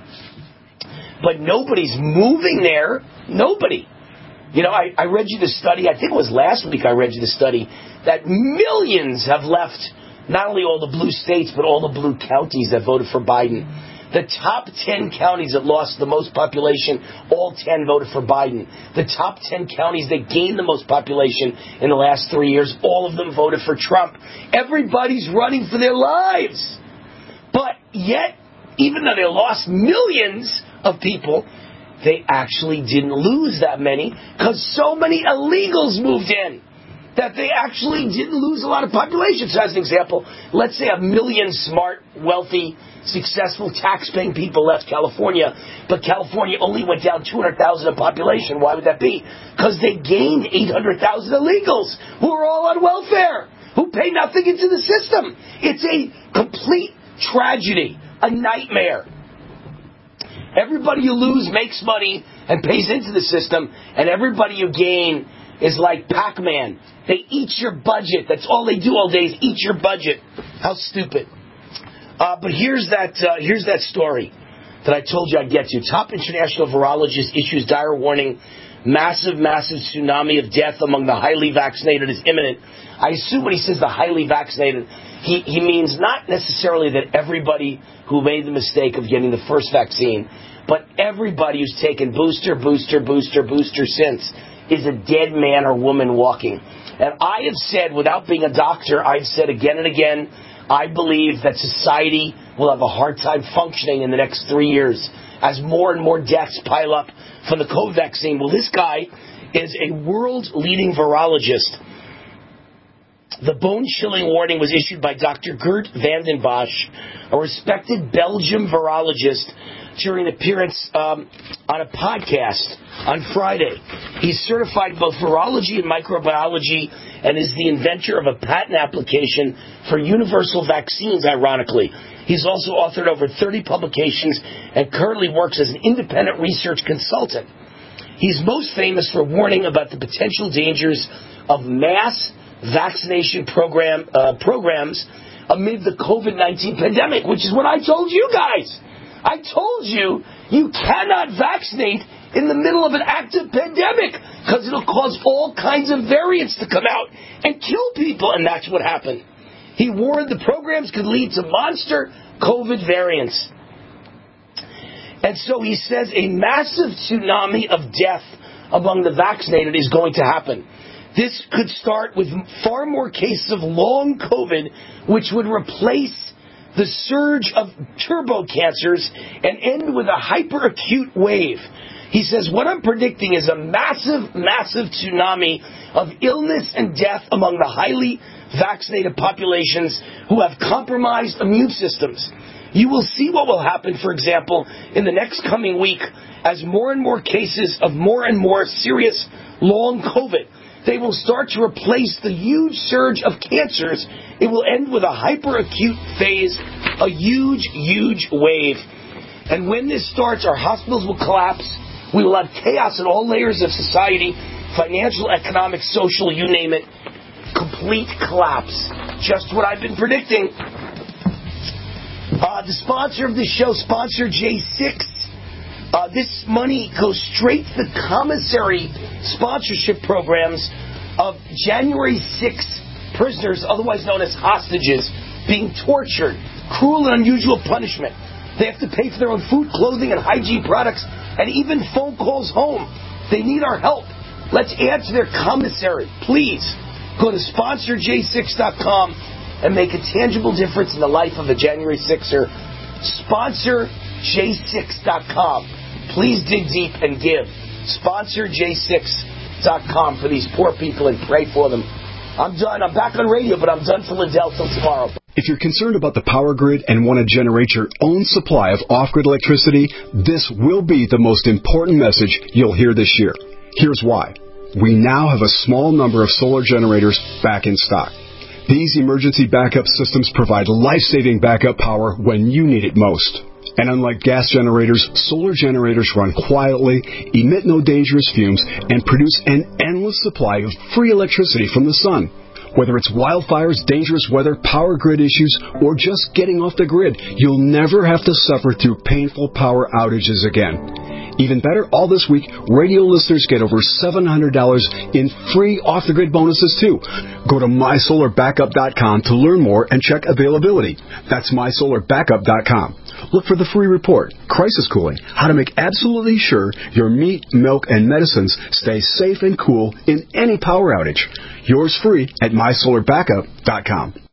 [SPEAKER 3] But nobody's moving there. Nobody. You know, I, I read you the study, I think it was last week I read you the study, that millions have left not only all the blue states, but all the blue counties that voted for Biden. The top ten counties that lost the most population, all ten voted for Biden. The top ten counties that gained the most population in the last three years, all of them voted for Trump. Everybody's running for their lives. But yet, even though they lost millions of people, they actually didn't lose that many because so many illegals moved in. that they actually didn't lose a lot of population. So as an example, let's say a million smart, wealthy, successful, tax-paying people left California, but California only went down two hundred thousand in population. Why would that be? Because they gained eight hundred thousand illegals who are all on welfare, who pay nothing into the system. It's a complete tragedy, a nightmare. Everybody you lose makes money and pays into the system, and everybody you gain is like Pac-Man. They eat your budget. That's all they do all day is eat your budget. How stupid. Uh, but here's that uh, here's that story that I told you I'd get to. Top international virologist issues dire warning. Massive, massive tsunami of death among the highly vaccinated is imminent. I assume when he says the highly vaccinated, he, he means not necessarily that everybody who made the mistake of getting the first vaccine, but everybody who's taken booster, booster, booster, booster since is a dead man or woman walking. And I have said, without being a doctor, I've said again and again, I believe that society will have a hard time functioning in the next three years as more and more deaths pile up from the COVID vaccine. Well, this guy is a world-leading virologist. The bone-chilling warning was issued by Doctor Gert van den Bosch, a respected Belgian virologist, during an appearance um, on a podcast on Friday. He's certified in both virology and microbiology and is the inventor of a patent application for universal vaccines, ironically. He's also authored over thirty publications and currently works as an independent research consultant. He's most famous for warning about the potential dangers of mass vaccination program uh, programs amid the COVID nineteen pandemic, which is what I told you guys. I told you, you cannot vaccinate in the middle of an active pandemic because it'll cause all kinds of variants to come out and kill people, and that's what happened. He warned the programs could lead to monster COVID variants. And so he says a massive tsunami of death among the vaccinated is going to happen. This could start with far more cases of long COVID, which would replace the surge of turbo cancers and end with a hyperacute wave. He says, what I'm predicting is a massive, massive tsunami of illness and death among the highly vaccinated populations who have compromised immune systems. You will see what will happen, for example, in the next coming week as more and more cases of more and more serious long COVID. They will start to replace the huge surge of cancers. It will end with a hyperacute phase, a huge, huge wave. And when this starts, our hospitals will collapse. We will have chaos in all layers of society, financial, economic, social, you name it. Complete collapse. Just what I've been predicting. Uh, the sponsor of this show, sponsor J six. Uh, this money goes straight to the commissary sponsorship programs of January sixth prisoners, otherwise known as hostages, being tortured, cruel and unusual punishment. They have to pay for their own food, clothing, and hygiene products, and even phone calls home. They need our help. Let's add to their commissary. Please go to sponsor j six dot com and make a tangible difference in the life of a January sixer. sponsor j six dot com. Please dig deep and give. sponsor j six dot com for these poor people and pray for them. I'm done. I'm back on radio, but I'm done for Lindell till tomorrow.
[SPEAKER 21] If you're concerned about the power grid and want to generate your own supply of off-grid electricity, this will be the most important message you'll hear this year. Here's why. We now have a small number of solar generators back in stock. These emergency backup systems provide life-saving backup power when you need it most. And unlike gas generators, solar generators run quietly, emit no dangerous fumes, and produce an endless supply of free electricity from the sun. Whether it's wildfires, dangerous weather, power grid issues, or just getting off the grid, you'll never have to suffer through painful power outages again. Even better, all this week, radio listeners get over seven hundred dollars in free off-the-grid bonuses, too. Go to my solar backup dot com to learn more and check availability. That's my solar backup dot com. Look for the free report, Crisis Cooling, how to make absolutely sure your meat, milk, and medicines stay safe and cool in any power outage. Yours free at my solar backup dot com.